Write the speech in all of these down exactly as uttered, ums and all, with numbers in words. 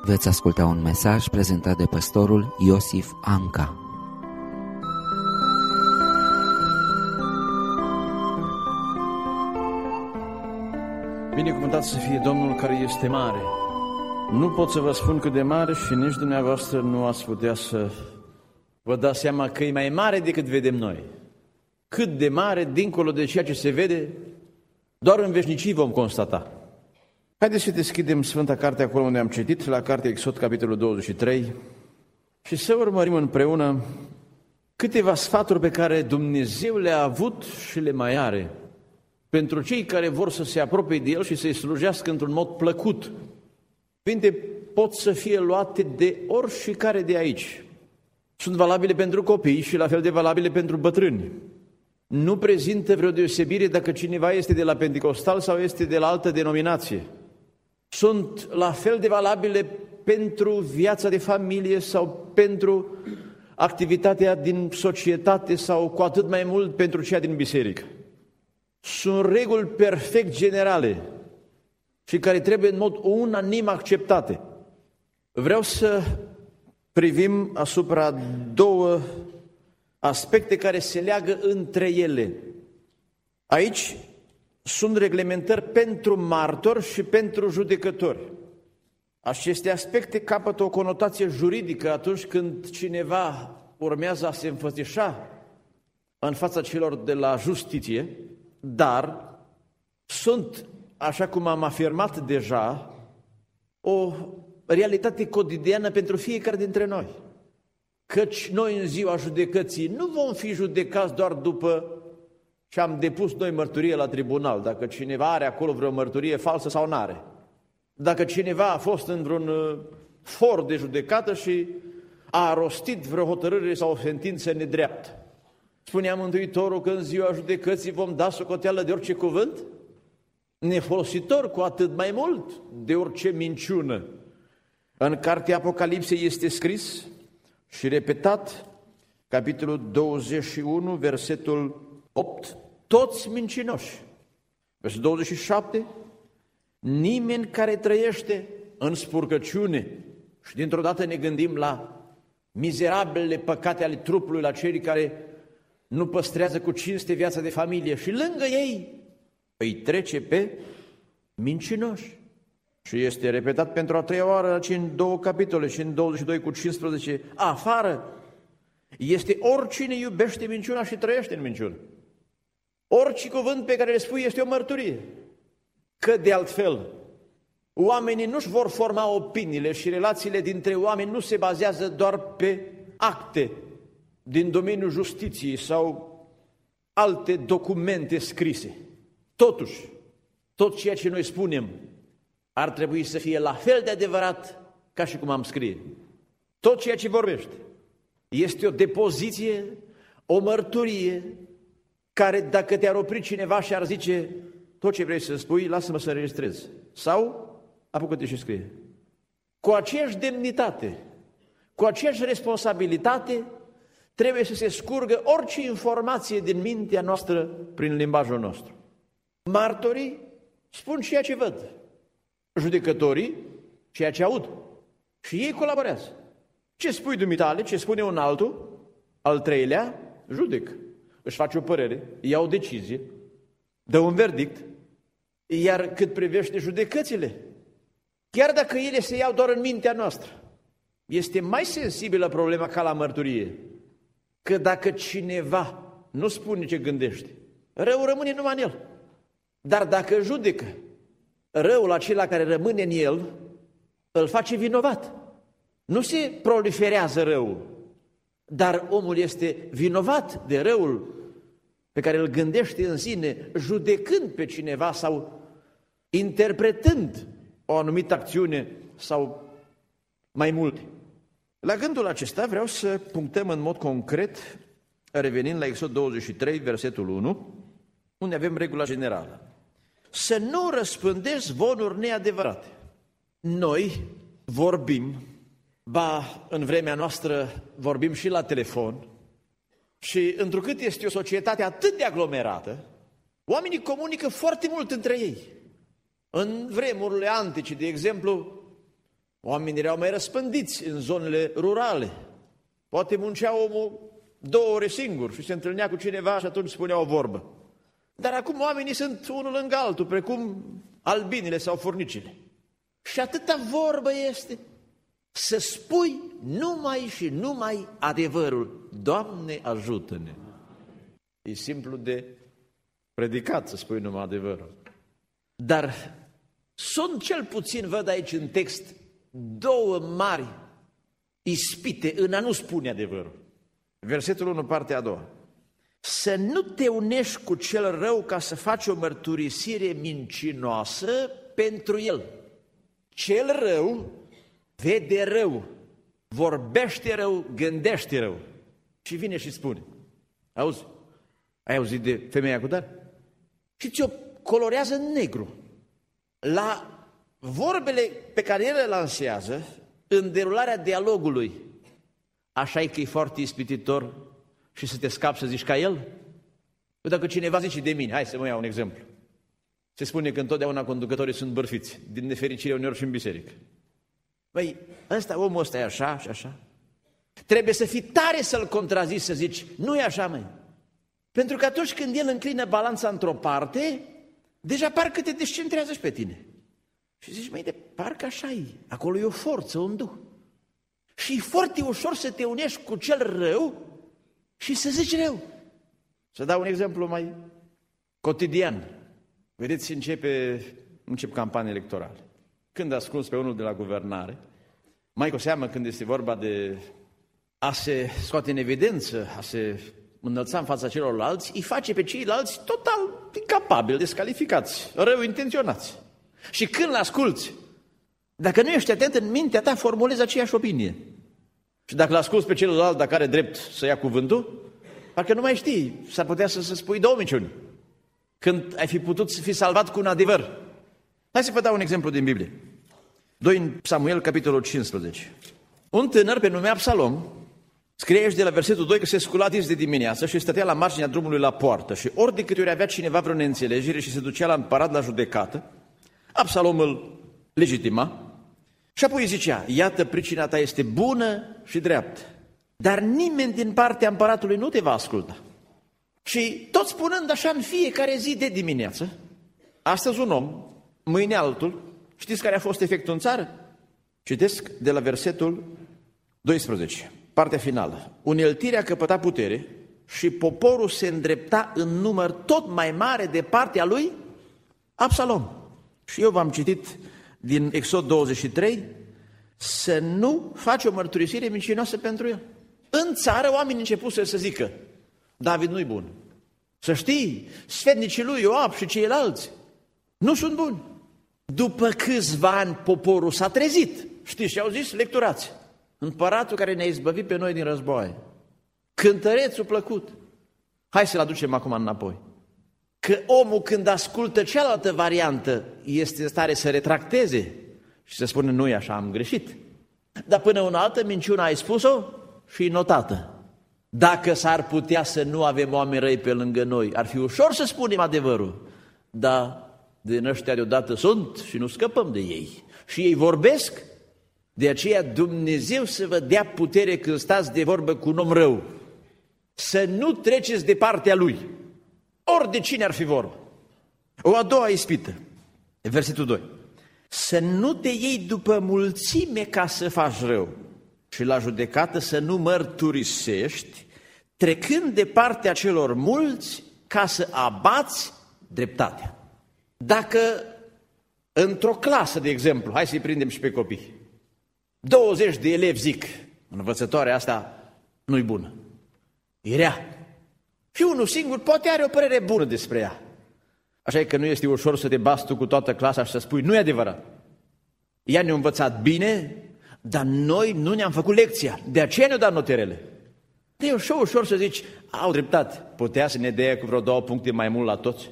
Veți asculta un mesaj prezentat de pastorul Iosif Anca. Binecuvântat să fie Domnul care este mare. Nu pot să vă spun cât de mare și nici dumneavoastră nu ați putea să vă dați seama că e mai mare decât vedem noi. Cât de mare, dincolo de ceea ce se vede, doar în veșnicii vom constata. Haideți să deschidem Sfânta Carte acolo unde am citit, la Cartea Exod, capitolul douăzeci și trei, și să urmărim împreună câteva sfaturi pe care Dumnezeu le-a avut și le mai are pentru cei care vor să se apropie de El și să-i slujească într-un mod plăcut. Cuvinte pot să fie luate de oricare de aici. Sunt valabile pentru copii și la fel de valabile pentru bătrâni. Nu prezintă vreo deosebire dacă cineva este de la Pentecostal sau este de la altă denominație. Sunt la fel de valabile pentru viața de familie sau pentru activitatea din societate sau cu atât mai mult pentru cea din biserică. Sunt reguli perfect generale și care trebuie în mod unanim acceptate. Vreau să privim asupra două aspecte care se leagă între ele. Aici sunt reglementări pentru martori și pentru judecători. Aceste aspecte capătă o conotație juridică atunci când cineva urmează a se înfățișa în fața celor de la justiție, dar sunt, așa cum am afirmat deja, o realitate cotidiană pentru fiecare dintre noi. Căci noi în ziua judecății nu vom fi judecați doar după ce am depus noi mărturie la tribunal, dacă cineva are acolo vreo mărturie falsă sau n-are. Dacă cineva a fost în vreun for de judecată și a rostit vreo hotărâre sau o sentință nedreaptă. Spunea Mântuitorul că în ziua judecății vom da socoteală de orice cuvânt nefolositor, cu atât mai mult de orice minciună. În cartea Apocalipsei este scris și repetat, capitolul douăzeci și unu, versetul opt, toți mincinoși. Versetul douăzeci și șapte, nimeni care trăiește în spurcăciune. Și dintr-o dată ne gândim la mizerabilele păcate ale trupului, la cei care nu păstrează cu cinste viața de familie și lângă ei îi trece pe mincinoși. Și este repetat pentru a treia oară aici în două capitole și în douăzeci și doi cu cincisprezece. Afară este oricine iubește minciuna și trăiește în minciună. Orice cuvânt pe care le spui este o mărturie. Că de altfel, oamenii nu-și vor forma opiniile și relațiile dintre oameni nu se bazează doar pe acte din domeniul justiției sau alte documente scrise. Totuși, tot ceea ce noi spunem ar trebui să fie la fel de adevărat ca și cum am scrie. Tot ceea ce vorbește este o depoziție, o mărturie, care dacă te-ar opri cineva și ar zice tot ce vrei să spui, lasă-mă să înregistrez. Sau apucă-te și scrie. Cu aceeași demnitate, cu aceeași responsabilitate, trebuie să se scurgă orice informație din mintea noastră prin limbajul nostru. Martorii spun ceea ce văd, judecătorii ceea ce aud și ei colaborează. Ce spui dumitale, ce spune un altul, al treilea, judec. Își face o părere, ia o decizie, dă un verdict, iar cât privește judecățile, chiar dacă ele se iau doar în mintea noastră, este mai sensibilă problema ca la mărturie. Că dacă cineva nu spune ce gândește, răul rămâne numai în el. Dar dacă judecă, răul acela care rămâne în el îl face vinovat. Nu se proliferează răul, dar omul este vinovat de răul pe care îl gândește în sine, judecând pe cineva sau interpretând o anumită acțiune sau mai multe. La gândul acesta vreau să punctăm în mod concret, revenind la Exod douăzeci și trei, versetul unu, unde avem regula generală. Să nu răspândești zvonuri neadevărate. Noi vorbim, ba în vremea noastră vorbim și la telefon, și întrucât este o societate atât de aglomerată, oamenii comunică foarte mult între ei. În vremurile antice, de exemplu, Oamenii erau mai răspândiți în zonele rurale. Poate muncea omul două ore singur și se întâlnea cu cineva și atunci spunea o vorbă. Dar acum oamenii sunt unul lângă altul, precum albinele sau furnicile. Și atâta vorbă este să spui numai și numai adevărul. Doamne, ajută-ne! E simplu de predicat să spui numai adevărul. Dar sunt cel puțin, văd aici în text, două mari ispite în a nu spune adevărul. Versetul unu, partea a doua. Să nu te unești cu cel rău ca să faci o mărturisire mincinoasă pentru el. Cel rău vede rău, vorbește rău, gândește rău. Și vine și spune, auzi, ai auzit de femeia cu dar? Și ți-o colorează în negru. La vorbele pe care el le lansează, în derularea dialogului, așa e că e foarte ispititor și să te scapi să zici ca el? Dacă cineva zice de mine, hai să mă iau un exemplu. Se spune că întotdeauna conducătorii sunt bărfiți, din nefericire uneori și în biserică. Băi, ăsta, omul ăsta e așa și așa. Trebuie să fii tare să-l contrazici, să zici, nu e așa, măi. Pentru că atunci când el înclină balanța într-o parte, deja parcă te descentrează și pe tine. Și zici, măi, de parcă așa e, acolo e o forță, un duh. Și e foarte ușor să te unești cu cel rău și să zici rău. Să dau un exemplu mai cotidian. Vedeți, începe, încep campanii electorale. Când asculți pe unul de la guvernare, mai cu seamă când este vorba de a se scoate în evidență, a se înălța în fața celorlalți, îi face pe ceilalți total incapabili, descalificați, rău intenționați. Și când l-asculți, dacă nu ești atent în mintea ta, formulezi aceeași opinie. Și dacă l-asculți pe celălalt, dacă are drept să ia cuvântul, parcă nu mai știi, s-ar putea să, să spui două minciuni. Când ai fi putut să fii salvat cu un adevăr. Hai să vă dau un exemplu din Biblie. doi Samuel, capitolul cincisprezece. Un tânăr pe nume Absalom scrie aici de la versetul doi că se scula dis de dimineață și stătea la marginea drumului la poartă și ori de câte ori avea cineva vreo neînțelegere și se ducea la împărat la judecată, Absalom îl legitima și apoi zicea, iată, pricina ta este bună și dreaptă, dar nimeni din partea împăratului nu te va asculta. Și tot spunând așa în fiecare zi de dimineață, astăzi un om, mâine altul, știți care a fost efectul în țară? Citesc de la versetul doisprezece, partea finală. Uneltirea căpăta putere și poporul se îndrepta în număr tot mai mare de partea lui Absalom. Și eu v-am citit din Exod douăzeci și trei, să nu faci o mărturisire mincinoasă pentru el. În țară oamenii început să zică, David nu-i bun. Să știi, sfetnicii lui Ioab și ceilalți nu sunt buni. După câțiva ani poporul s-a trezit. Știți ce au zis? Lecturați. Împăratul care ne-a izbăvit pe noi din războaie. Cântărețul plăcut. Hai să-l aducem acum înapoi. Că omul când ascultă cealaltă variantă este în stare să retracteze și să spună nu e așa, am greșit. Dar până una altă minciună ai spus-o și e notată. Dacă s-ar putea să nu avem oameni răi pe lângă noi, ar fi ușor să spunem adevărul. Dar din ăștia deodată sunt și nu scăpăm de ei. Și ei vorbesc, de aceea Dumnezeu să vă dea putere când stați de vorbă cu un om rău. Să nu treceți de partea lui. Ori de cine ar fi vorba. O a doua ispită, versetul doi. Să nu te iei după mulțime ca să faci rău și la judecată să nu mărturisești, trecând de partea celor mulți ca să abați dreptatea. Dacă într-o clasă, de exemplu, hai să-i prindem și pe copii, douăzeci de elevi zic, învățătoarea asta nu-i bună, e rea. Și unul singur poate are o părere bună despre ea. Așa e că nu este ușor să te bați tu cu toată clasa și să spui, nu e adevărat. Ea ne-a învățat bine, dar noi nu ne-am făcut lecția, de aceea ne-au dat noterele. E ușor, ușor să zici, au dreptate, putea să ne dea cu vreo două puncte mai mult la toți.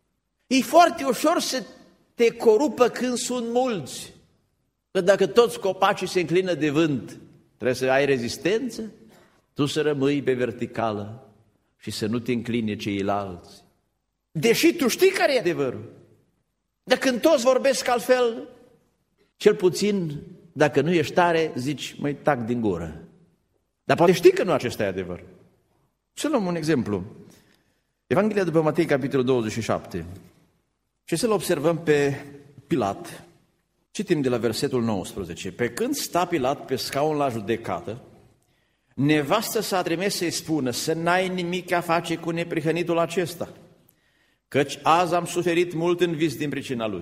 E foarte ușor să te corupă când sunt mulți. Că dacă toți copacii se înclină de vânt, trebuie să ai rezistență, tu să rămâi pe verticală și să nu te încline ceilalți. Deși tu știi care e adevărul. Dar când toți vorbesc altfel, cel puțin dacă nu ești tare, zici, măi, tac din gură. Dar poate știi că nu acesta e adevăr. Să luăm un exemplu. Evanghelia după Matei, capitolul douăzeci și șapte. Și să-l observăm pe Pilat. Citim de la versetul nouăsprezece. Pe când sta Pilat pe scaun la judecată, nevastă s-a trimis să-i spună să n-ai nimic a face cu neprihănitul acesta, căci azi am suferit mult în vis din pricina lui.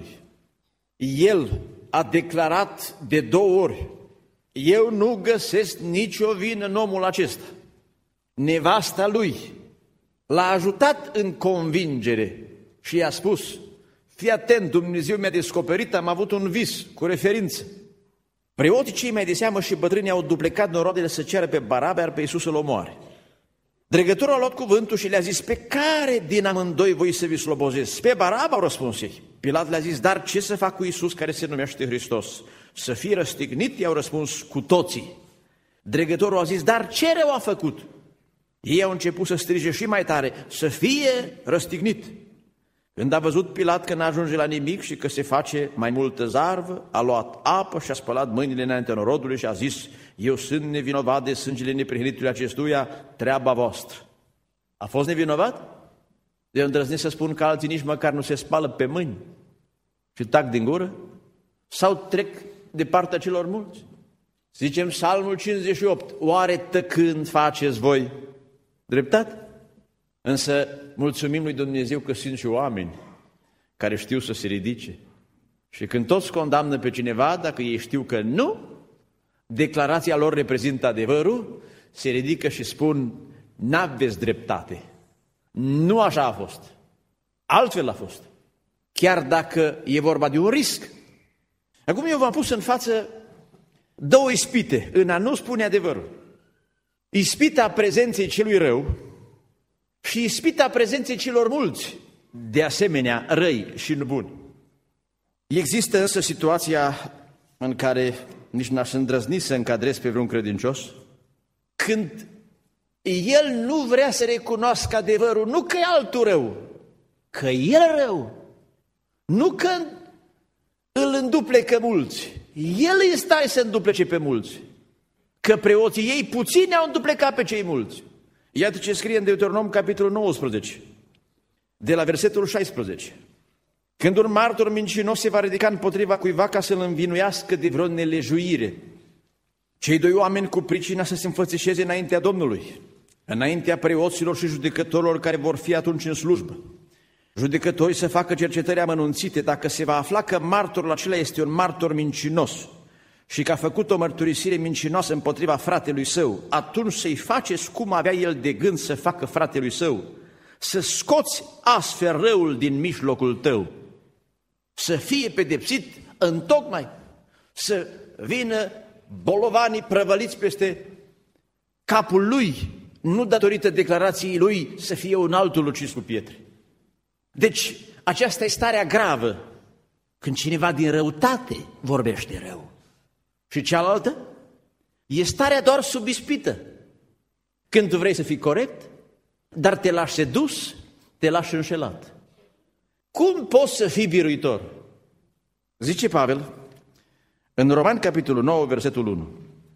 El a declarat de două ori, eu nu găsesc nicio vină în omul acesta. Nevasta lui l-a ajutat în convingere și i-a spus, fii atent, Dumnezeu mi-a descoperit, am avut un vis cu referință. Preoții cei mai de seamă și bătrânii au duplecat noroadele să ceară pe Baraba, iar pe Iisus să-l omoare. Dregătorul a luat cuvântul și le-a zis, pe care din amândoi voi să vi slobozesc? Pe Baraba, au răspuns ei. Pilat le-a zis, dar ce să fac cu Iisus care se numește Hristos? Să fie răstignit, i-au răspuns cu toții. Dregătorul a zis, dar ce rău a făcut? Ei au început să strige și mai tare, să fie răstignit. Când a văzut Pilat că n-ajunge la nimic și că se face mai multă zarvă, a luat apă și a spălat mâinile înaintea norodului și a zis, eu sunt nevinovat de sângele neprihănitului acestuia, treaba voastră. A fost nevinovat? Eu îndrăznesc să spun că alții nici măcar nu se spală pe mâini și tac din gură? Sau trec de partea celor mulți? Zicem Psalmul cincizeci și opt, oare tăcând faceți voi dreptate? Însă mulțumim lui Dumnezeu că sunt și oameni care știu să se ridice. Și când toți condamnă pe cineva, dacă ei știu că nu, declarația lor reprezintă adevărul, se ridică și spun, n-aveți dreptate. Nu așa a fost. Altfel a fost. Chiar dacă e vorba de un risc. Acum eu v-am pus în față două ispite în a nu spune adevărul. Ispita prezenței celui rău și ispita prezenței celor mulți, de asemenea răi și buni. Există însă situația în care nici n-aș îndrăzni să încadrez pe vreun credincios, când el nu vrea să recunoască adevărul, nu că e altul rău, că el rău, nu că îl înduplecă mulți, el îi stai să înduplece pe mulți, că preoții ei puțini au înduplecat pe cei mulți. Iată ce scrie în Deuteronom, capitolul nouăsprezece, de la versetul șaisprezece. Când un martor mincinos se va ridica împotriva cuiva ca să-l învinuiască de vreo nelejuire, cei doi oameni cu pricina să se înfățișeze înaintea Domnului, înaintea preoților și judecătorilor care vor fi atunci în slujbă. Judecătorii să facă cercetări amănunțite, dacă se va afla că martorul acela este un martor mincinos și că a făcut o mărturisire mincinoasă împotriva fratelui său, atunci să-i faceți cum avea el de gând să facă fratelui său, să scoți astfel răul din mijlocul tău, să fie pedepsit întocmai, să vină bolovanii prăvăliți peste capul lui, nu datorită declarației lui să fie un altul ucis cu pietre. Deci aceasta e starea gravă, când cineva din răutate vorbește rău. Și cealaltă e starea doar sub ispită, când tu vrei să fii corect, dar te lași sedus, te lași înșelat. Cum poți să fii biruitor? Zice Pavel în Romani, capitolul nouă, versetul unu.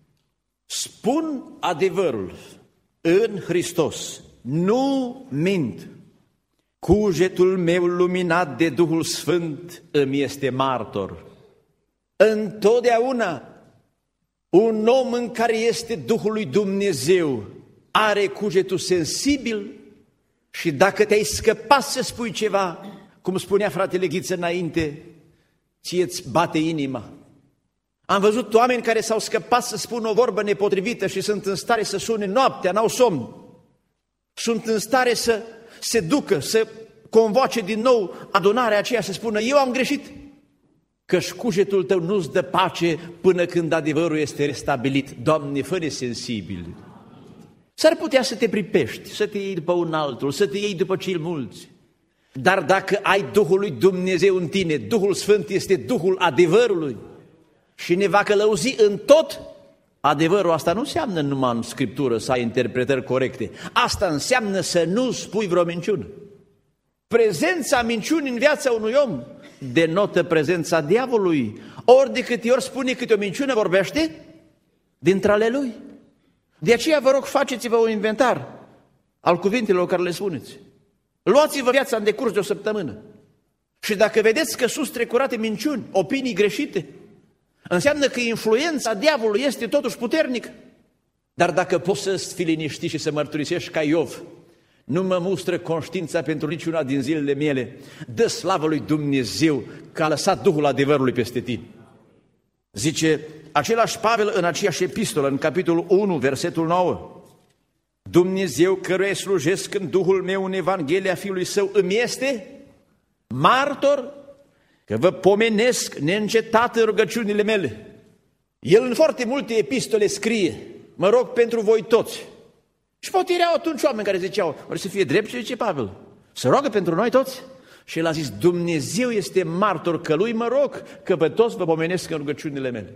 Spun adevărul în Hristos, nu mint. Cugetul meu luminat de Duhul Sfânt îmi este martor. Întotdeauna un om în care este Duhul lui Dumnezeu are cugetul sensibil și dacă te-ai scăpat să spui ceva, cum spunea fratele Ghiță înainte, ție-ți bate inima. Am văzut oameni care s-au scăpat să spună o vorbă nepotrivită și sunt în stare să sune noaptea, n-au somn. Sunt în stare să se ducă, să convoace din nou adunarea aceea, să spună, eu am greșit. Căci cugetul tău nu-ți dă pace până când adevărul este restabilit. Doamne, fă-ne sensibili. S-ar putea să te pripești, să te iei după un altul, să te iei după cei mulți. Dar dacă ai Duhul lui Dumnezeu în tine, Duhul Sfânt este Duhul adevărului și ne va călăuzi în tot adevărul. Asta nu înseamnă numai în Scriptură să ai interpretări corecte. Asta înseamnă să nu spui vreo minciună. Prezența minciunii în viața unui om denotă prezența diavolului. Ori de câte ori spune câte o minciună vorbește, dintre ale lui. De aceea vă rog, faceți-vă un inventar al cuvintelor care le spuneți. Luați-vă viața în decurs de o săptămână. Și dacă vedeți că sunt strecurate minciuni, opinii greșite, înseamnă că influența diavolului este totuși puternică. Dar dacă poți să fii liniștit și să mărturisești ca Iov, nu mă mustră conștiința pentru niciuna din zilele mele, dă slavă lui Dumnezeu că a lăsat Duhul adevărului peste tine. Zice același Pavel în aceeași epistolă, în capitolul unu, versetul nouă. Dumnezeu căruia slujesc în Duhul meu în Evanghelia Fiului Său îmi este martor că vă pomenesc neîncetat în rugăciunile mele. El în foarte multe epistole scrie, mă rog pentru voi toți. Și poate erau atunci oameni care ziceau, ori să fie drept ce zice Pavel, să roagă pentru noi toți? Și el a zis, Dumnezeu este martor că lui mă rog, că pe toți vă pomenesc în rugăciunile mele.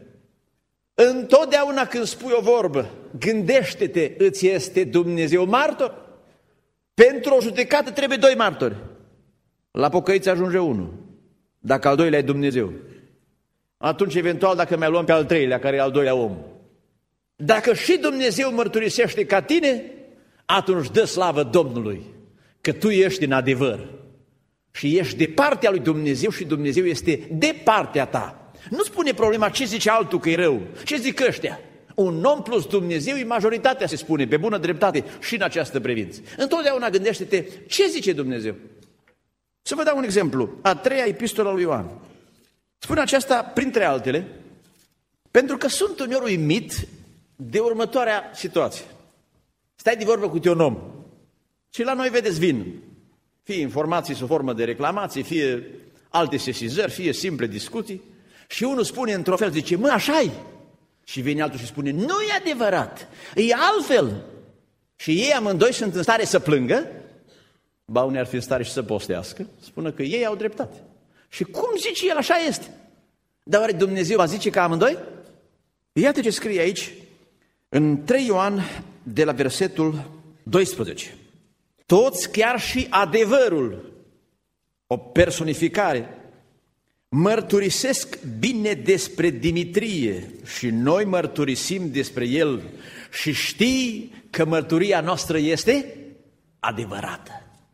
Întotdeauna când spui o vorbă, gândește-te, îți este Dumnezeu martor? Pentru o judecată trebuie doi martori. La pocăiți ajunge unul, dacă al doilea e Dumnezeu. Atunci, eventual, dacă mai luăm pe al treilea, care e al doilea om. Dacă și Dumnezeu mărturisește ca tine, atunci dă slavă Domnului, că tu ești în adevăr. Și ești de partea lui Dumnezeu și Dumnezeu este de partea ta. Nu spune problema ce zice altul că e rău, ce zic ăștia. Un om plus Dumnezeu e majoritatea, se spune, pe bună dreptate și în această privință. Întotdeauna gândește-te ce zice Dumnezeu. Să vă dau un exemplu. A treia epistola lui Ioan. Spune aceasta printre altele, pentru că sunt uneori uimit de următoarea situație. Stai de vorbă cu un om și la noi, vedeți, vin fie informații sub formă de reclamații, fie alte sesizări, fie simple discuții și unul spune într-o fel, zice, mă, așa-i. Și vine altul și spune, nu e adevărat, e altfel. Și ei amândoi sunt în stare să plângă, ba unii ar fi în stare și să postească, spună că ei au dreptate. Și cum zice el, așa este? Dar oare Dumnezeu va zice ca amândoi? Iată ce scrie aici, în trei Ioan, de la versetul doisprezece. Toți, chiar și adevărul, o personificare, mărturisesc bine despre Dimitrie și noi mărturisim despre el și știi că mărturia noastră este adevărată.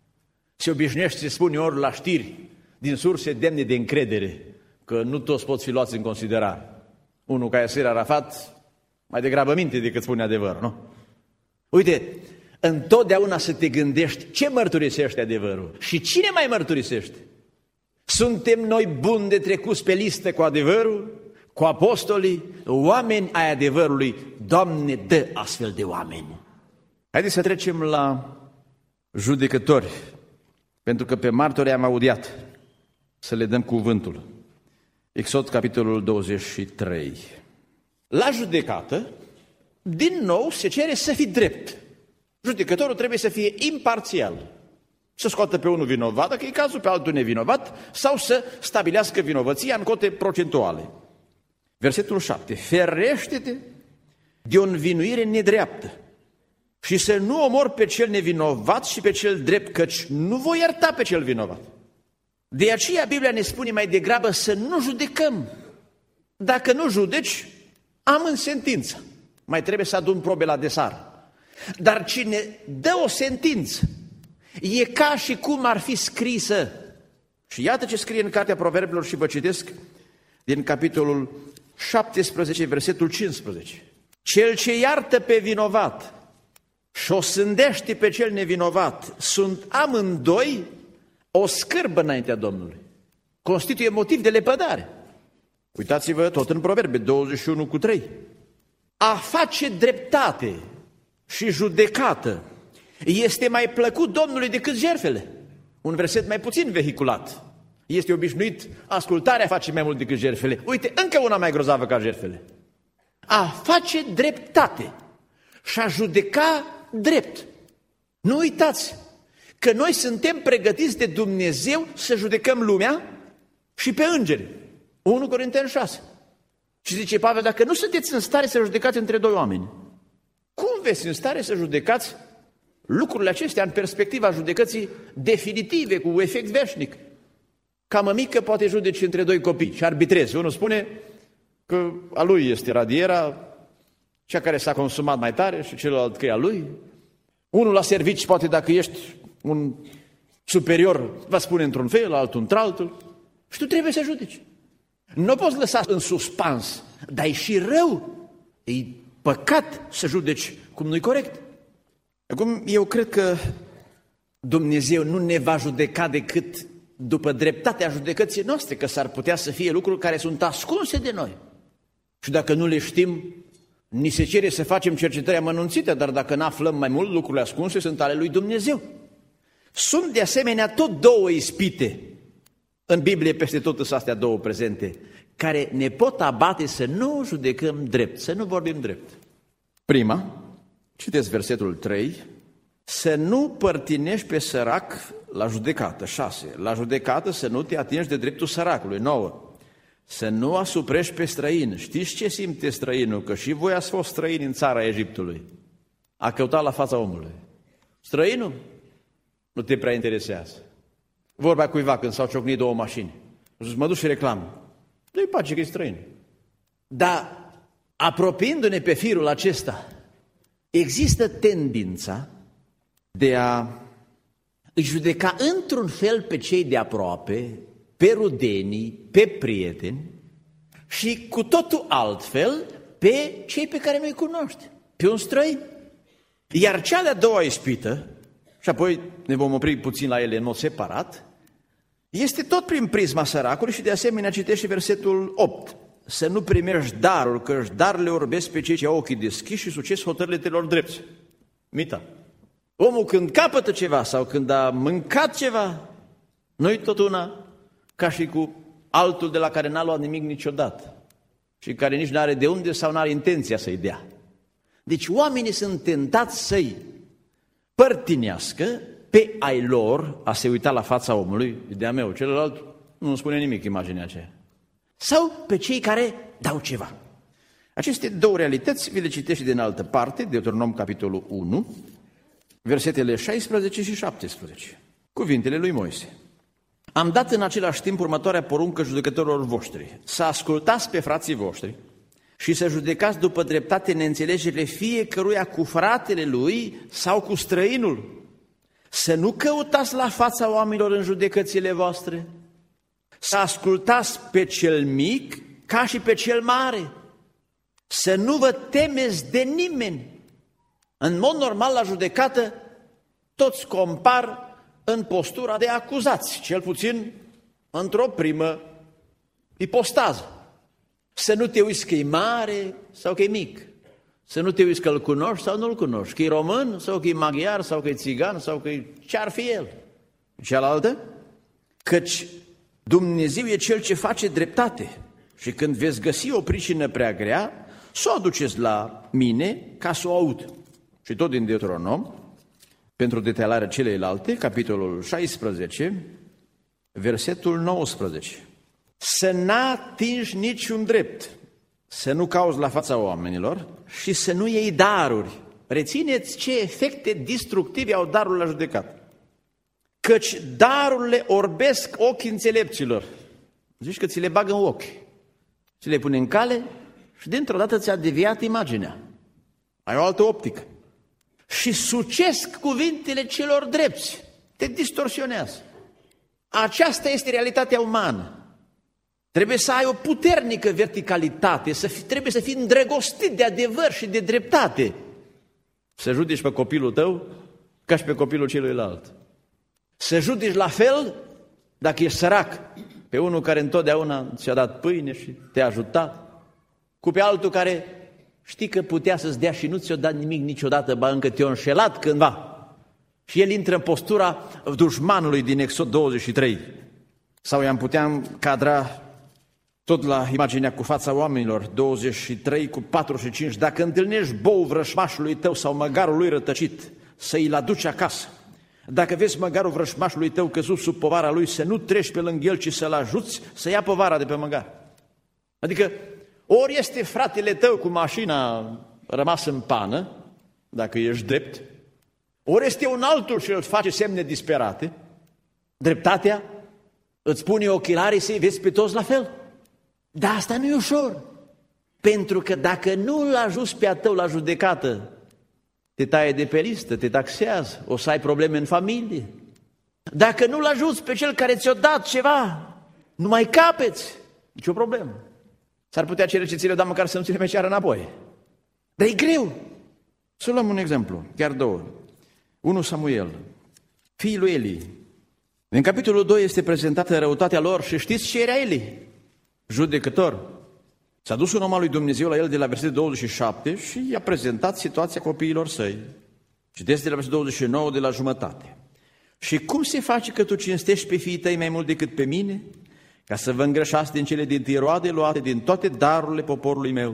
Se obișnuiește să spune ori la știri, din surse demne de încredere, că nu toți pot fi luați în considerare. Unul ca Yasser Arafat mai degrabă minte decât spune adevărul, nu? Uite, întotdeauna să te gândești ce mărturisește adevărul și cine mai mărturisește. Suntem noi buni de trecuți pe listă cu adevărul, cu apostolii, oameni ai adevărului. Doamne, dă astfel de oameni. Haideți să trecem la judecători, pentru că pe martori am audiat, să le dăm cuvântul. Exod, capitolul douăzeci și trei. La judecată, din nou se cere să fii drept. Judecătorul trebuie să fie imparțial. Să scoată pe unul vinovat, dacă e cazul, pe altul nevinovat, sau să stabilească vinovăția în cote procentuale. Versetul șapte. Ferește-te de o învinuire nedreaptă și să nu omori pe cel nevinovat și pe cel drept, căci nu voi ierta pe cel vinovat. De aceea Biblia ne spune mai degrabă să nu judecăm. Dacă nu judeci, am în sentință. Mai trebuie să adun probe la desar. Dar cine dă o sentință, e ca și cum ar fi scrisă. Și iată ce scrie în Cartea Proverbelor și vă citesc din capitolul șaptesprezece, versetul cincisprezece. Cel ce iartă pe vinovat și o sândește pe cel nevinovat sunt amândoi o scârbă înaintea Domnului. Constituie motiv de lepădare. Uitați-vă tot în Proverbe douăzeci și unu cu trei. A face dreptate și judecată este mai plăcut Domnului decât jertfele. Un verset mai puțin vehiculat. Este obișnuit, ascultarea face mai mult decât jertfele. Uite, încă una mai grozavă ca jertfele. A face dreptate și a judeca drept. Nu uitați că noi suntem pregătiți de Dumnezeu să judecăm lumea și pe îngeri. unu Corinteni șase. Și zice Pavel, dacă nu sunteți în stare să judecați între doi oameni, cum veți în stare să judecați lucrurile acestea în perspectiva judecății definitive, cu efect veșnic. Ca mămică poate judeci între doi copii și arbitrezi. Unul spune că a lui este radiera, cea care s-a consumat mai tare, și celălalt că e a lui. Unul la servici poate, dacă ești un superior, va spune într-un fel, altul într-altul. Și tu trebuie să judeci. Nu poți lăsa în suspans, dar e și rău. E păcat să judeci cum nu-i corect. Acum, eu cred că Dumnezeu nu ne va judeca decât după dreptatea judecății noastre, că s-ar putea să fie lucruri care sunt ascunse de noi. Și dacă nu le știm, ni se cere să facem cercetări amănunțite, dar dacă nu aflăm mai mult, lucrurile ascunse sunt ale lui Dumnezeu. Sunt de asemenea tot două ispite în Biblie, peste tot sunt astea două prezente, care ne pot abate să nu judecăm drept, să nu vorbim drept. Prima, citesc versetul trei, să nu părtinești pe sărac la judecată, șase, la judecată să nu te atingi de dreptul săracului, nouă, să nu asuprești pe străin. Știți ce simte străinul? Că și voi ați fost străini în țara Egiptului. A căutat la fața omului. Străinul nu te prea interesează. Vorba cuiva când s-au ciocnit două mașini. Zis, mă duc și reclam. Dă-i pace că e străin. Dar apropiindu-ne pe firul acesta, există tendința de a îi judeca într-un fel pe cei de aproape, pe rudenii, pe prieteni și cu totul altfel pe cei pe care nu-i cunoști, pe un străin. Iar cea de-a doua ispită, și apoi ne vom opri puțin la ele în mod separat, este tot prin prisma săracului și de asemenea citește versetul opt. Să nu primești darul, că darurile orbesc pe cei ce au ochii deschiși și succes hotărârile celor drepți. Mita. Omul când capătă ceva sau când a mâncat ceva, nu-i tot una ca și cu altul de la care n-a luat nimic niciodată și care nici n-are de unde sau n-are intenția să-i dea. Deci oamenii sunt tentați să-i părtinească pe ai lor, a se uita la fața omului, de-a meu, celălalt nu spune nimic imaginea aceea. Sau pe cei care dau ceva. Aceste două realități vi le citești din altă parte, Deuteronom capitolul unu, versetele șaisprezece și șaptesprezece. Cuvintele lui Moise. Am dat în același timp următoarea poruncă judecătorilor voștri, să ascultați pe frații voștri și să judecați după dreptate neînțelegerile fiecăruia cu fratele lui sau cu străinul. Să nu căutați la fața oamenilor în judecățile voastre, să ascultați pe cel mic ca și pe cel mare, să nu vă temeți de nimeni. În mod normal, la judecată, toți compar în postura de acuzați, cel puțin într-o primă ipostază. Să nu te uiți că e mare sau că e mic, să nu te uiți că îl cunoști sau nu-l cunoști, că e român sau că e maghiar sau că e țigan sau că e ce-ar fi el. Cealaltă, căci Dumnezeu e Cel ce face dreptate și când veți găsi o pricină prea grea, să o aduceți la mine ca să o aud. Și tot din Deuteronom, pentru detaliarea celelalte, capitolul șaisprezece, versetul nouăsprezece. Să n-atingi niciun drept, să nu cauți la fața oamenilor și să nu iei daruri. Rețineți ce efecte destructive au darurile la judecat. Căci darurile orbesc ochii înțelepților. Zici că ți le bagă în ochi, ți le pune în cale și dintr-o dată ți-a deviat imaginea. Ai o altă optică. Și sucesc cuvintele celor drepți. Te distorsionează. Aceasta este realitatea umană. Trebuie să ai o puternică verticalitate, să fi, trebuie să fii îndrăgostit de adevăr și de dreptate. Să judeci pe copilul tău ca și pe copilul celuilalt. Să judeci la fel dacă ești sărac, pe unul care întotdeauna ți-a dat pâine și te-a ajutat, cu pe altul care știi că putea să-ți dea și nu ți-a dat nimic niciodată, ba încă te-a înșelat cândva. Și el intră în postura dușmanului din Exod douăzeci și trei. Sau i-am putea cadra tot la imaginea cu fața oamenilor, douăzeci și trei cu patruzeci și cinci. Dacă întâlnești bou vrășmașului tău sau măgarul lui rătăcit, să-i-l aduci acasă. Dacă vezi măgarul vrășmașului tău căzut sub povara lui, să nu treci pe lângă el, ci să-l ajuți să ia povara de pe măgar. Adică, ori este fratele tău cu mașina rămasă în pană, dacă ești drept, ori este un altul și îl face semne disperate. Dreptatea îți pune ochelarii să-i vezi pe toți la fel. Dar asta nu e ușor. Pentru că dacă nu îl ajuți pe a tău la judecată, te taie de pe listă, te taxează, o să ai probleme în familie. Dacă nu îl ajuți pe cel care ți-a dat ceva, nu mai capeți, nicio problemă. S-ar putea cere ce ți le-o da măcar să nu ți le mai ceară înapoi. Dar e greu. Să luăm un exemplu, chiar două. Unu Samuel, fiul lui Eli. În capitolul doi este prezentată răutatea lor și știți ce era Eli? Judecător. S-a dus un om al lui Dumnezeu la el de la versetul douăzeci și șapte și i-a prezentat situația copiilor săi. Citesc de la versetul douăzeci și nouă de la jumătate. Și cum se face că tu cinstești pe fiii tăi mai mult decât pe mine, ca să vă îngrășați din cele din tiroade luate din toate darurile poporului meu?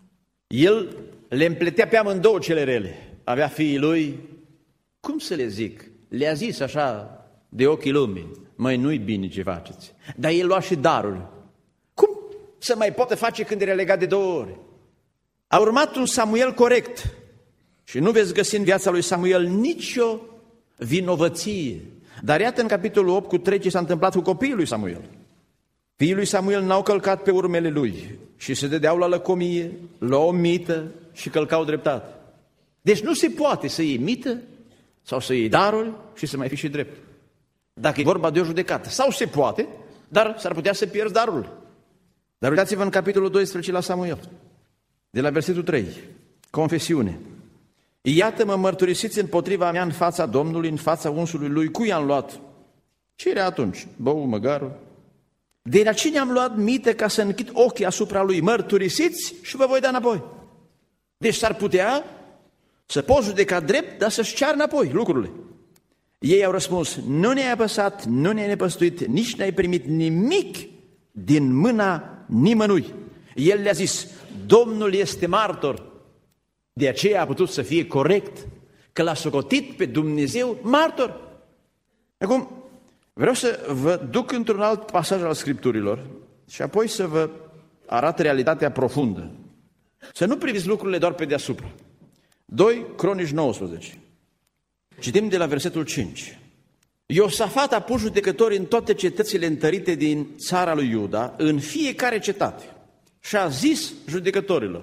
El le împletea pe amândouă cele rele. Avea fiii lui, cum să le zic, le-a zis așa de ochii lumii, măi, nu-i bine ce faceți. Dar el lua și darul. Cum să mai poate face când era legat de două ori? A urmat un Samuel corect și nu veți găsi în viața lui Samuel nicio vinovăție. Dar iată în capitolul opt cu trei ce s-a întâmplat cu copiii lui Samuel. Fiii lui Samuel n-au călcat pe urmele lui și se dădeau la lăcomie, la o mită și călcau dreptate. Deci nu se poate să iei mită sau să iei darul și să mai fii și drept. Dacă e vorba de o judecată. Sau se poate, dar s-ar putea să pierzi darul. Dar uitați-vă în capitolul doisprezece la Samuel, de la versetul trei, confesiune. Iată-mă, mărturisiți împotriva mea în fața Domnului, în fața unsului lui, cui am luat? Ce era atunci? Bău, măgarul? De la cine am luat mită ca să închid ochii asupra lui? Mărturisiți și vă voi da înapoi. Deci s-ar putea să poți judeca drept, dar să-și ceară înapoi lucrurile. Ei au răspuns, nu ne-ai apăsat, nu ne-ai nepăstuit, nici n-ai primit nimic din mâna nimănui. El le-a zis, Domnul este martor, de aceea a putut să fie corect, că l-a socotit pe Dumnezeu martor. Acum, vreau să vă duc într-un alt pasaj al Scripturilor și apoi să vă arăt realitatea profundă. Să nu priviți lucrurile doar pe deasupra. doi Cronici nouăsprezece. Citim de la versetul cinci. Iosafat a pus judecători în toate cetățile întărite din țara lui Iuda, în fiecare cetate, și a zis judecătorilor,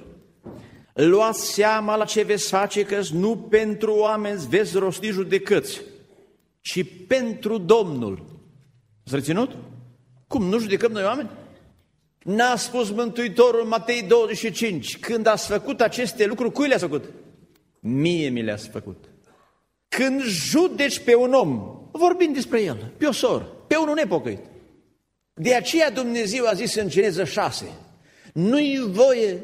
luați seama la ce veți face, că nu pentru oameni veți rosti judecăți, ci pentru Domnul. Ați reținut? Cum, nu judecăm noi oameni? N-a spus Mântuitorul în Matei douăzeci și cinci, când ați făcut aceste lucruri, cui le-ați făcut? Mie mi le-ați făcut. Când judeci pe un om, vorbind despre el, pe o soră, pe unul nepocăit. De aceea Dumnezeu a zis în Geneză șase, nu-i voie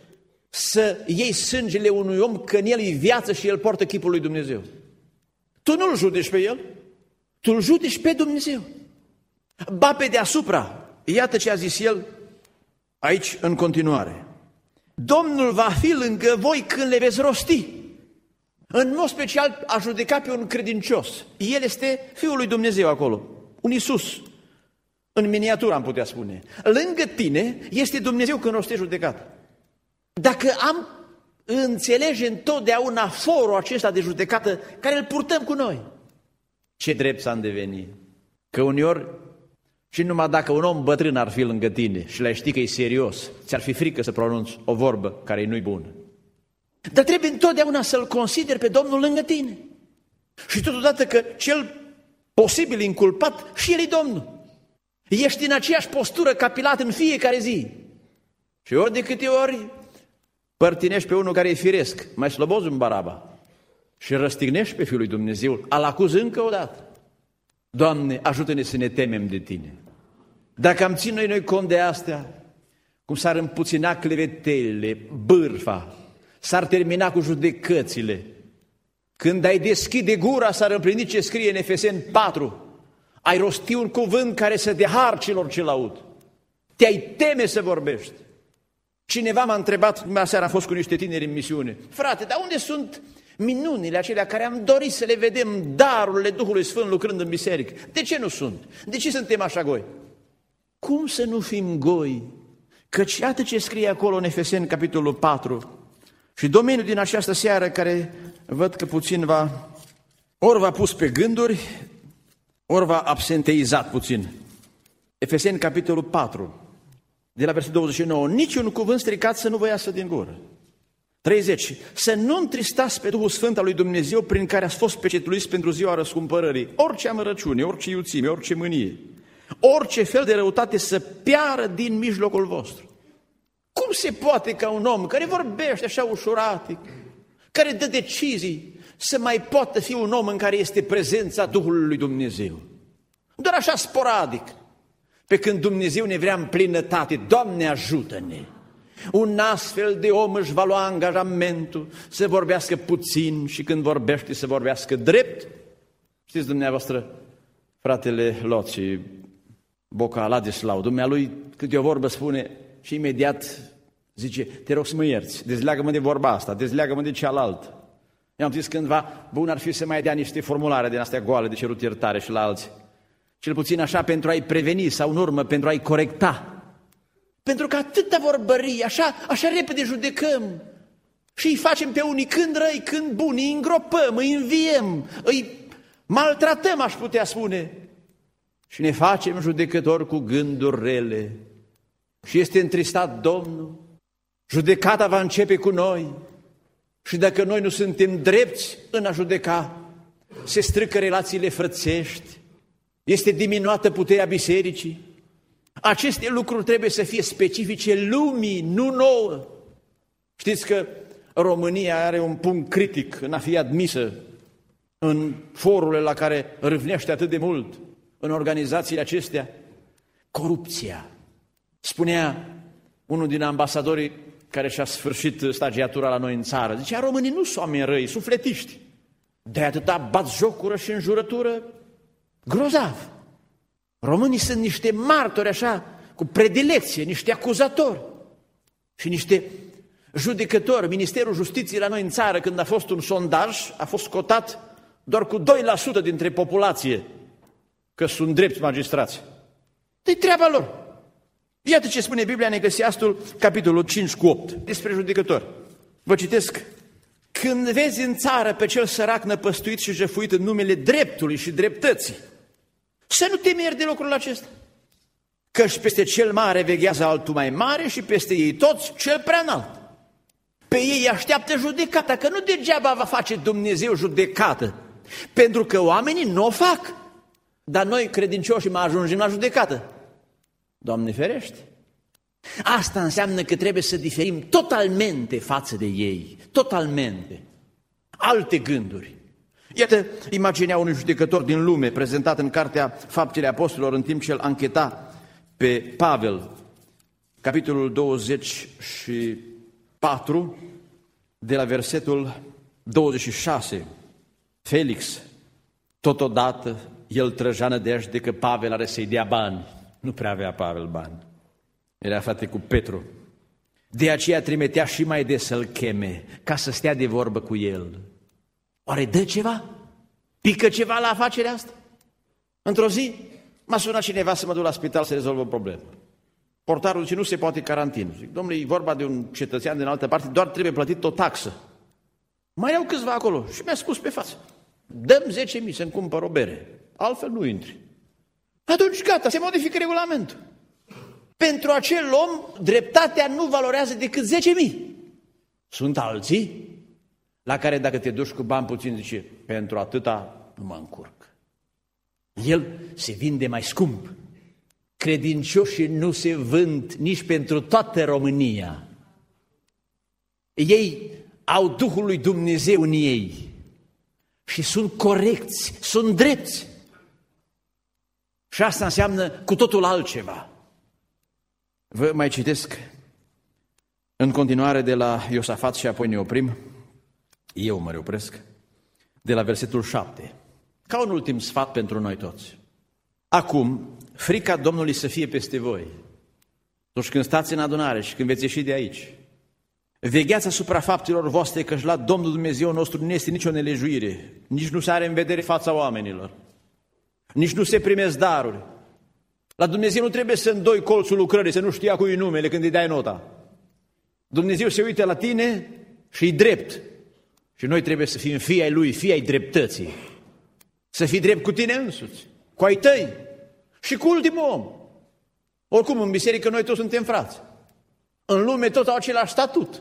să iei sângele unui om, că în el e viață și el poartă chipul lui Dumnezeu. Tu nu-l judeci pe el, tu îl judeci pe Dumnezeu. Ba pe deasupra, iată ce a zis el aici în continuare. Domnul va fi lângă voi când le veți rosti. În mod special a judecat pe un credincios. El este Fiul lui Dumnezeu acolo, un Iisus. În miniatură am putea spune. Lângă tine este Dumnezeu când rostești judecat. Dacă am înțelege întotdeauna forul acesta de judecată care îl purtăm cu noi, ce drept s-am devenit. Că uneori, și numai dacă un om bătrân ar fi lângă tine și l-ai ști că e serios, ți-ar fi frică să pronunți o vorbă care nu-i bună. Dar trebuie întotdeauna să-L consideri pe Domnul lângă tine. Și totodată că cel posibil inculpat și El e Domnul. Ești în aceeași postură ca Pilat în fiecare zi. Și ori de câte ori părtinești pe unul care e firesc, mai slăboz în Baraba, și răstignești pe Fiul lui Dumnezeu, îl acuzi încă o dată. Doamne, ajută-ne să ne temem de Tine. Dacă am țin noi, noi cont de astea, cum s-ar împuțina clevetelile, bârfa, s-ar termina cu judecățile. Când ai deschide gura, s-ar împlini ce scrie în Efeseni patru. Ai rosti un cuvânt care să dea har celor ce-l aud. Te-ai teme să vorbești. Cineva m-a întrebat, lumea seara am fost cu niște tineri în misiune. Frate, dar unde sunt minunile acelea care am dorit să le vedem, darurile Duhului Sfânt lucrând în biserică? De ce nu sunt? De ce suntem așa goi? Cum să nu fim goi? Căci iată ce scrie acolo în Efeseni, capitolul patru. Și domeniul din această seară, care văd că puțin va ori v-a pus pe gânduri, ori v-a absenteizat puțin. Efeseni, capitolul patru, de la versetul douăzeci și nouă, niciun cuvânt stricat să nu vă iasă din gură. treizeci. Să nu întristați pe Duhul Sfânt al lui Dumnezeu prin care ați fost pecetuiți pentru ziua răscumpărării. Orice amărăciune, orice iuțime, orice mânie, orice fel de răutate să piară din mijlocul vostru. Cum se poate ca un om care vorbește așa ușuratic, care dă decizii, să mai poată fi un om în care este prezența Duhului lui Dumnezeu? Doar așa sporadic. Pe când Dumnezeu ne vrea în plinătate, Doamne ajută-ne! Un astfel de om își va lua angajamentul să vorbească puțin și când vorbește să vorbească drept. Știți dumneavoastră, fratele Loții, Boca Ladislau, dumnealui câte o vorbă spune și imediat zice, te rog să mă ierți, dezleagă-mă de vorba asta, dezleagă-mă de cealaltă. I-am zis cândva, bun ar fi să mai dea niște formulare din astea goale de cerut iertare și la alții. Cel puțin așa pentru a-i preveni sau în urmă pentru a-i corecta. Pentru că atâta vorbărie, așa, așa repede judecăm și îi facem pe unii când răi, când buni, îi îngropăm, îi înviem, îi maltratăm, aș putea spune. Și ne facem judecători cu gânduri rele. Și este întristat Domnul. Judecata va începe cu noi. Și dacă noi nu suntem drepți în a judeca, se strică relațiile frățești, este diminuată puterea bisericii. Aceste lucruri trebuie să fie specifice lumii, nu nouă. Știți că România are un punct critic în a fi admisă în forurile la care râvnește atât de mult, în organizațiile acestea, corupția. Spunea unul din ambasadorii care și-a sfârșit stagiatura la noi în țară, zicea, românii nu sunt oameni răi, sufletiști. De atâta batjocură și înjurătură grozav. Românii sunt niște martori așa, cu predilecție, niște acuzatori și niște judecători. Ministerul Justiției la noi în țară, când a fost un sondaj, a fost cotat doar cu doi la sută dintre populație că sunt drepți magistrați. De treaba lor. Iată ce spune Biblia în Eclesiastul, capitolul cinci cu opt, despre judecători. Vă citesc. Când vezi în țară pe cel sărac năpăstuit și jefuit în numele dreptului și dreptății, să nu te miri de lucrul acesta. Căci peste cel mare veghează altul mai mare și peste ei toți cel prea înalt. Pe ei așteaptă judecata, că nu degeaba va face Dumnezeu judecată, pentru că oamenii nu o fac. Dar noi, credincioși, mai ajungem la judecată. Doamne ferește! Asta înseamnă că trebuie să diferim totalmente față de ei, totalmente. Alte gânduri. Iată imaginea unui judecător din lume prezentat în cartea Faptele Apostolilor în timp ce el ancheta pe Pavel, capitolul douăzeci și patru, de la versetul douăzeci și șase. Felix, totodată, el trăgea nădejde că Pavel are să-i dea bani. Nu prea avea Pavel bani. Era frate cu Petru. De aceea trimitea și mai des să-l cheme, ca să stea de vorbă cu el. Oare dă ceva? Pică ceva la afacerea asta? Într-o zi m-a sunat cineva să mă duc la spital să rezolvă o problemă. Portarul zice, nu se poate carantină. Zic, domnule, e vorba de un cetățean din altă parte, doar trebuie plătit o taxă. Mai erau câțiva acolo și mi-a spus pe față, dăm zece mii să-mi cumpăr o bere, altfel nu intri. Atunci gata, se modifică regulamentul. Pentru acel om, dreptatea nu valorează decât zece mii. Sunt alții la care dacă te duci cu bani puțin, zice, pentru atâta nu mă încurc. El se vinde mai scump. Credincioșii nu se vând nici pentru toată România. Ei au Duhul lui Dumnezeu în ei și sunt corecți, sunt drepți. Și asta înseamnă cu totul altceva. Vă mai citesc în continuare de la Iosafat și apoi ne oprim. Eu mă opresc. De la versetul șapte. Ca un ultim sfat pentru noi toți. Acum, frica Domnului să fie peste voi. Toți când stați în adunare și când veți ieși de aici, vegheați asupra faptelor voastre, căci la Domnul Dumnezeu nostru nu este nicio nelejuire, nici nu se are în vedere fața oamenilor, nici nu se primesc daruri. La Dumnezeu nu trebuie să îndoi colțul lucrării, să nu știa cui numele când îi dai nota. Dumnezeu se uită la tine și e drept. Și noi trebuie să fim fii ai Lui, fii ai dreptății. Să fii drept cu tine însuți, cu ai tăi și cu ultimul om. Oricum, în biserică noi toți suntem frați. În lume tot au același statut.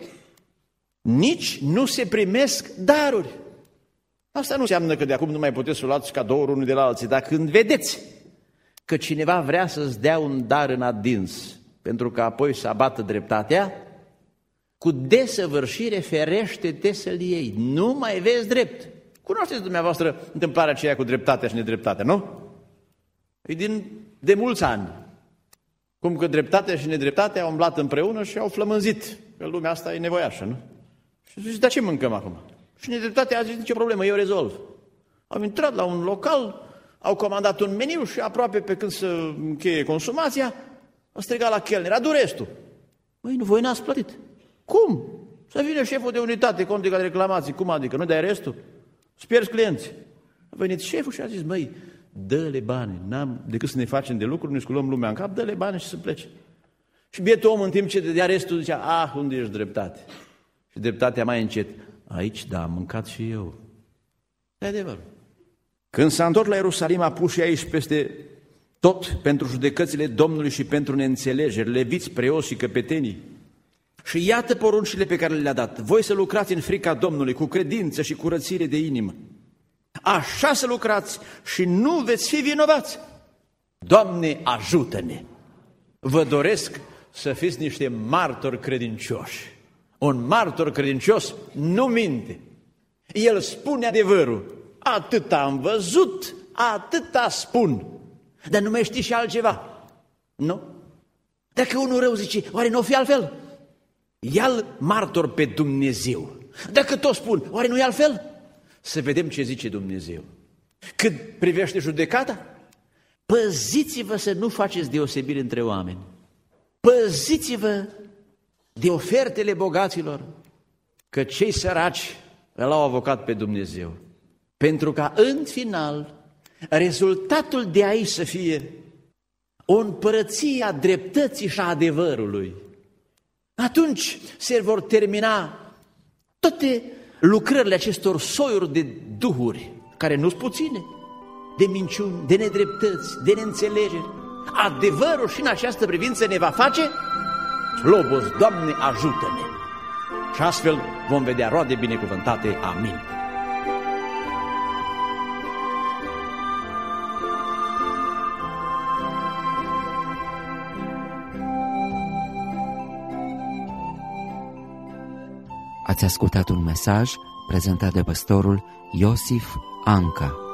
Nici nu se primesc daruri. Asta nu înseamnă că de acum nu mai puteți să luați cadouri unul de la alții, dar când vedeți că cineva vrea să-ți dea un dar în adins, pentru că apoi să abată dreptatea, cu desăvârșire ferește-te să-l iei. Nu mai vezi drept. Cunoașteți dumneavoastră întâmplarea aceea cu dreptatea și nedreptatea, nu? E din de mulți ani. Cum că dreptatea și nedreptatea au umblat împreună și au flămânzit. Că lumea asta e nevoiașă, nu? Și zice, dar ce mâncăm acum? Și nedreptatea a zis, nicio problemă, eu rezolv. Au intrat la un local, au comandat un meniu și aproape pe când se încheie consumația, a strigat la chelner, adu restul. Măi, nu, voi n-ați plătit. Cum? Să vină șeful de unitate, cont de reclamații. Cum adică? Nu dai restul? Îți pierzi clienți. A venit șeful și a zis, măi, dă-le bani, n-am decât să ne facem de lucruri, ne sculăm lumea în cap, dă-le bani și să plece. Și bietul om, în timp ce dădea restul, zicea, ah, unde ești dreptate? Și dreptatea mai încet, aici, da, am mâncat și eu. E adevăr. Când s-a întors la Ierusalim, a pus și aici peste tot pentru judecățile Domnului și pentru neînțelegeri, leviți, preoți și căpetenii. Și iată poruncile pe care le-a dat. Voi să lucrați în frica Domnului, cu credință și curățire de inimă. Așa să lucrați și nu veți fi vinovați. Doamne, ajută-ne! Vă doresc să fiți niște martori credincioși. Un martor credincios nu minte. El spune adevărul. Atâta am văzut, atâta spun. Dar nu mai știi și altceva. Nu? Dacă unul rău zice, oare nu o fi altfel? Ia-l martor pe Dumnezeu. Dacă toți spun, oare nu e altfel? Să vedem ce zice Dumnezeu. Cât privește judecata, păziți-vă să nu faceți deosebiri între oameni. Păziți-vă de ofertele bogaților, că cei săraci îl au avocat pe Dumnezeu. Pentru ca în final rezultatul de aici să fie o împărăție a dreptății și a adevărului. Atunci se vor termina toate lucrările acestor soiuri de duhuri, care nu-s puține, de minciuni, de nedreptăți, de neînțelegeri. Adevărul și în această privință ne va face slobos, Doamne, ajută-ne! Și astfel vom vedea roade binecuvântate. Amin. Ați ascultat un mesaj prezentat de pastorul Iosif Anca.